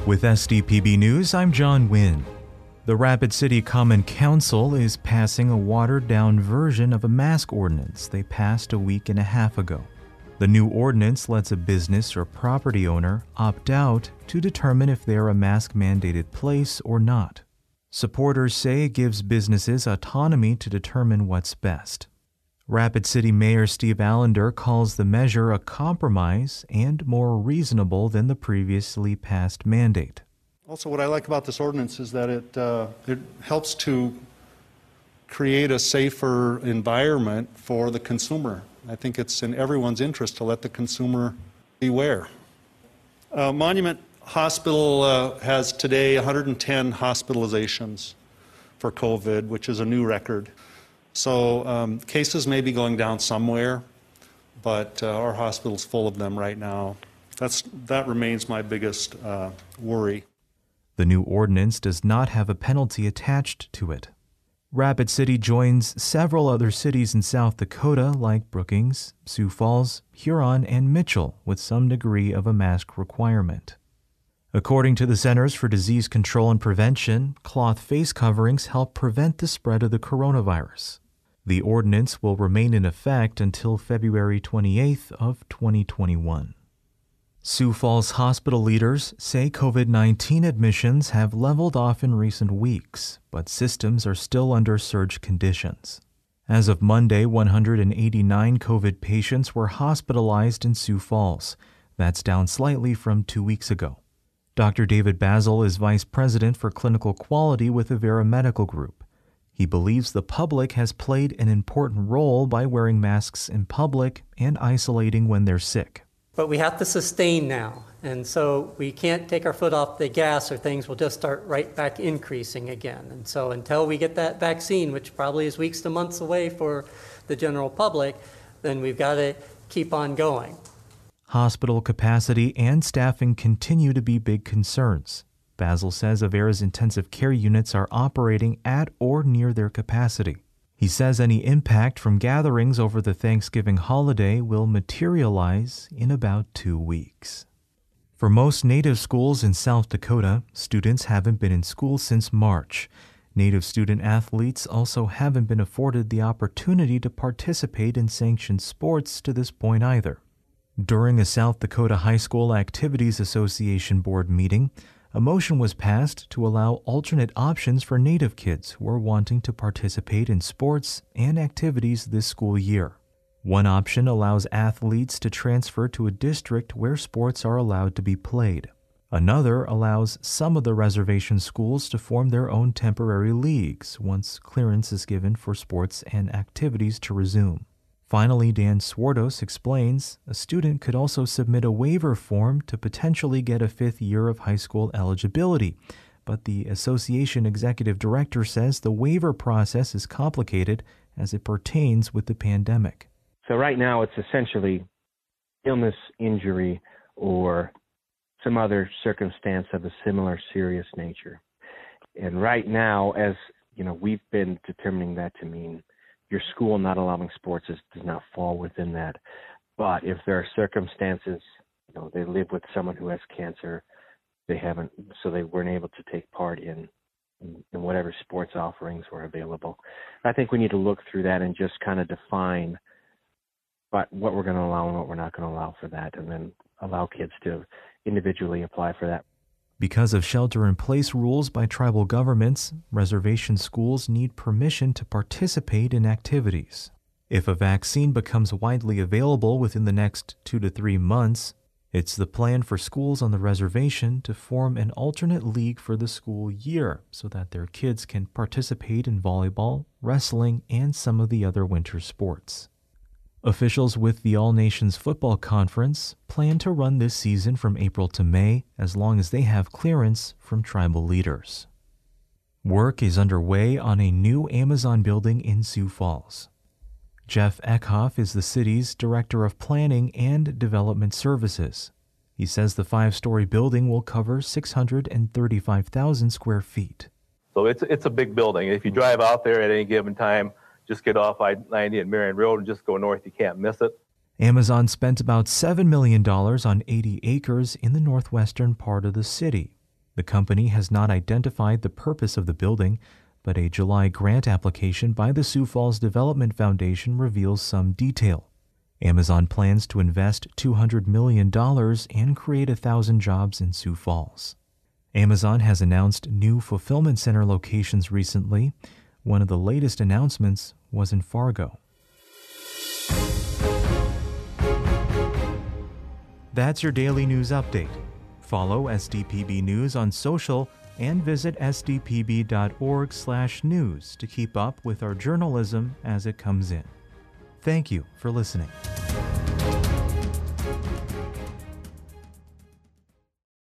With SDPB News, I'm John Wynn. The Rapid City Common Council is passing a watered-down version of a mask ordinance they passed a week and a half ago. The new ordinance lets a business or property owner opt out to determine if they're a mask-mandated place or not. Supporters say it gives businesses autonomy to determine what's best. Rapid City Mayor Steve Allender calls the measure a compromise and more reasonable than the previously passed mandate. Also, what I like about this ordinance is that it helps to create a safer environment for the consumer. I think it's in everyone's interest to let the consumer beware. Monument Hospital has today 110 hospitalizations for COVID, which is a new record. So cases may be going down somewhere, but our hospital's full of them right now. That remains my biggest worry. The new ordinance does not have a penalty attached to it. Rapid City joins several other cities in South Dakota like Brookings, Sioux Falls, Huron, and Mitchell with some degree of a mask requirement. According to the Centers for Disease Control and Prevention, cloth face coverings help prevent the spread of the coronavirus. The ordinance will remain in effect until February 28th of 2021. Sioux Falls hospital leaders say COVID-19 admissions have leveled off in recent weeks, but systems are still under surge conditions. As of Monday, 189 COVID patients were hospitalized in Sioux Falls. That's down slightly from 2 weeks ago. Dr. David Basil is Vice President for Clinical Quality with Avera Medical Group. He believes the public has played an important role by wearing masks in public and isolating when they're sick. But we have to sustain now, and so we can't take our foot off the gas or things will just start right back increasing again. And so until we get that vaccine, which probably is weeks to months away for the general public, then we've got to keep on going. Hospital capacity and staffing continue to be big concerns. Basil says Avera's intensive care units are operating at or near their capacity. He says any impact from gatherings over the Thanksgiving holiday will materialize in about 2 weeks. For most Native schools in South Dakota, students haven't been in school since March. Native student athletes also haven't been afforded the opportunity to participate in sanctioned sports to this point either. During a South Dakota High School Activities Association board meeting, a motion was passed to allow alternate options for Native kids who are wanting to participate in sports and activities this school year. One option allows athletes to transfer to a district where sports are allowed to be played. Another allows some of the reservation schools to form their own temporary leagues once clearance is given for sports and activities to resume. Finally, Dan Swartos explains a student could also submit a waiver form to potentially get a 5th year of high school eligibility. But the association executive director says the waiver process is complicated as it pertains with the pandemic. So right now it's essentially illness, injury, or some other circumstance of a similar serious nature. And right now, as you know, we've been determining that to mean your school not allowing sports does not fall within that. But if there are circumstances, you know, they live with someone who has cancer, they weren't able to take part in whatever sports offerings were available. I think we need to look through that and just kind of define what we're going to allow and what we're not going to allow for that, and then allow kids to individually apply for that. Because of shelter-in-place rules by tribal governments, reservation schools need permission to participate in activities. If a vaccine becomes widely available within the next 2 to 3 months, it's the plan for schools on the reservation to form an alternate league for the school year so that their kids can participate in volleyball, wrestling, and some of the other winter sports. Officials with the All Nations Football Conference plan to run this season from April to May as long as they have clearance from tribal leaders. Work is underway on a new Amazon building in Sioux Falls. Jeff Eckhoff is the city's Director of Planning and Development Services. He says the 5-story building will cover 635,000 square feet. So it's a big building. If you drive out there at any given time, just get off I-90 and Marion Road and just go north. You can't miss it. Amazon spent about $7 million on 80 acres in the northwestern part of the city. The company has not identified the purpose of the building, but a July grant application by the Sioux Falls Development Foundation reveals some detail. Amazon plans to invest $200 million and create 1,000 jobs in Sioux Falls. Amazon has announced new fulfillment center locations recently. One of the latest announcements was in Fargo. That's your daily news update. Follow SDPB News on social and visit sdpb.org/news to keep up with our journalism as it comes in. Thank you for listening.